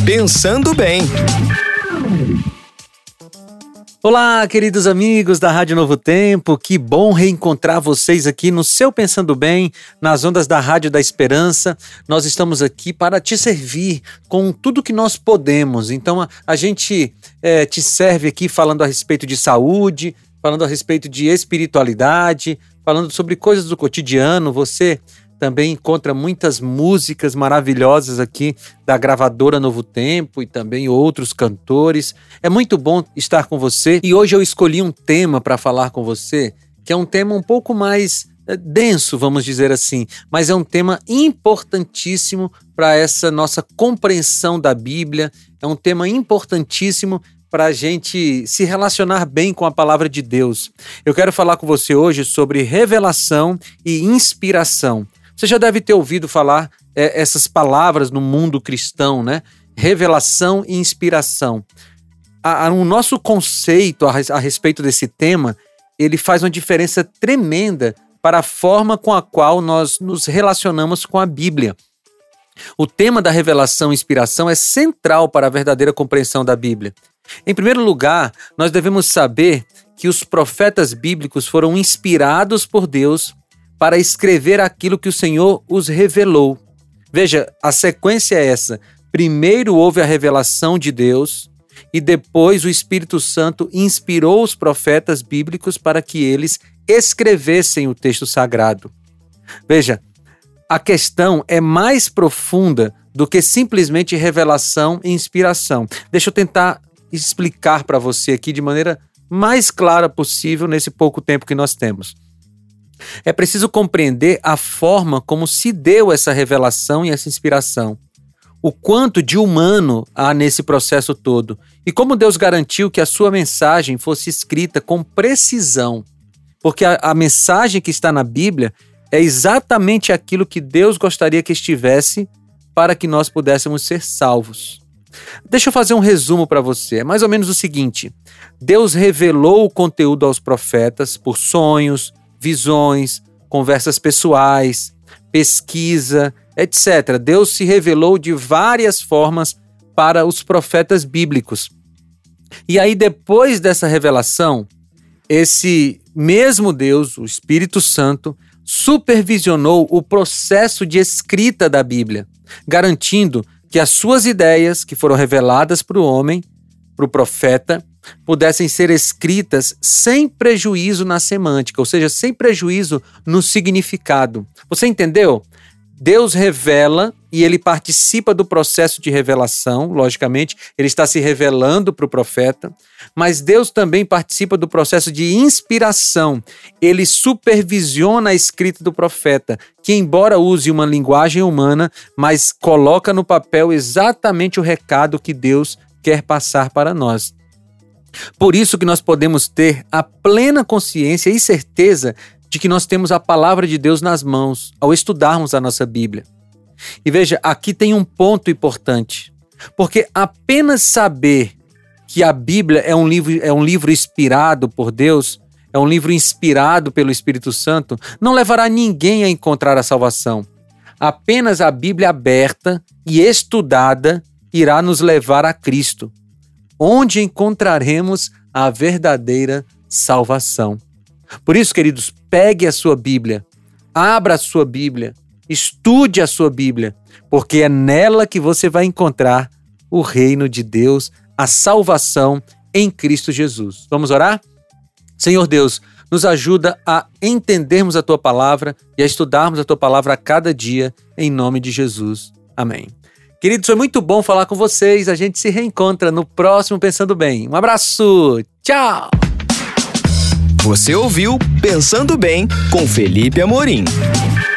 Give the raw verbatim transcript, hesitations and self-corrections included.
Pensando Bem. Olá, queridos amigos da Rádio Novo Tempo, que bom reencontrar vocês aqui no seu Pensando Bem, nas ondas da Rádio da Esperança. Nós estamos aqui para te servir com tudo que nós podemos. Então a, a gente é, te serve aqui falando a respeito de saúde, falando a respeito de espiritualidade, falando sobre coisas do cotidiano. Você também encontra muitas músicas maravilhosas aqui da gravadora Novo Tempo e também outros cantores. É muito bom estar com você e hoje eu escolhi um tema para falar com você, que é um tema um pouco mais é, denso, vamos dizer assim, mas é um tema importantíssimo para essa nossa compreensão da Bíblia, é um tema importantíssimo para a gente se relacionar bem com a palavra de Deus. Eu quero falar com você hoje sobre revelação e inspiração. Você já deve ter ouvido falar é, essas palavras no mundo cristão, né? Revelação e inspiração. A, a, o nosso conceito a, a respeito desse tema, ele faz uma diferença tremenda para a forma com a qual nós nos relacionamos com a Bíblia. O tema da revelação e inspiração é central para a verdadeira compreensão da Bíblia. Em primeiro lugar, nós devemos saber que os profetas bíblicos foram inspirados por Deus para escrever aquilo que o Senhor os revelou. Veja, a sequência é essa. Primeiro houve a revelação de Deus e depois o Espírito Santo inspirou os profetas bíblicos para que eles escrevessem o texto sagrado. Veja, a questão é mais profunda do que simplesmente revelação e inspiração. Deixa eu tentar explicar para você aqui de maneira mais clara possível nesse pouco tempo que nós temos. É preciso compreender a forma como se deu essa revelação e essa inspiração, o quanto de humano há nesse processo todo e como Deus garantiu que a sua mensagem fosse escrita com precisão, porque a, a mensagem que está na Bíblia é exatamente aquilo que Deus gostaria que estivesse para que nós pudéssemos ser salvos. Deixa eu fazer um resumo para você. É mais ou menos o seguinte: Deus revelou o conteúdo aos profetas por sonhos, visões, conversas pessoais, pesquisa, etcétera. Deus se revelou de várias formas para os profetas bíblicos. E aí, depois dessa revelação, esse mesmo Deus, o Espírito Santo, supervisionou o processo de escrita da Bíblia, garantindo que as suas ideias, que foram reveladas para o homem, para o profeta, pudessem ser escritas sem prejuízo na semântica, ou seja, sem prejuízo no significado. Você entendeu? Deus revela e ele participa do processo de revelação, logicamente, ele está se revelando para o profeta, mas Deus também participa do processo de inspiração. Ele supervisiona a escrita do profeta, que embora use uma linguagem humana, mas coloca no papel exatamente o recado que Deus quer passar para nós. Por isso que nós podemos ter a plena consciência e certeza de que nós temos a palavra de Deus nas mãos ao estudarmos a nossa Bíblia. E veja, aqui tem um ponto importante, porque apenas saber que a Bíblia é um livro, é um livro inspirado por Deus, é um livro inspirado pelo Espírito Santo, não levará ninguém a encontrar a salvação. Apenas a Bíblia aberta e estudada irá nos levar a Cristo, onde encontraremos a verdadeira salvação. Por isso, queridos, pegue a sua Bíblia, abra a sua Bíblia, estude a sua Bíblia, porque é nela que você vai encontrar o reino de Deus, a salvação em Cristo Jesus. Vamos orar? Senhor Deus, nos ajuda a entendermos a Tua palavra e a estudarmos a Tua palavra a cada dia, em nome de Jesus. Amém. Queridos, foi muito bom falar com vocês. A gente se reencontra no próximo Pensando Bem. Um abraço. Tchau. Você ouviu Pensando Bem com Felipe Amorim.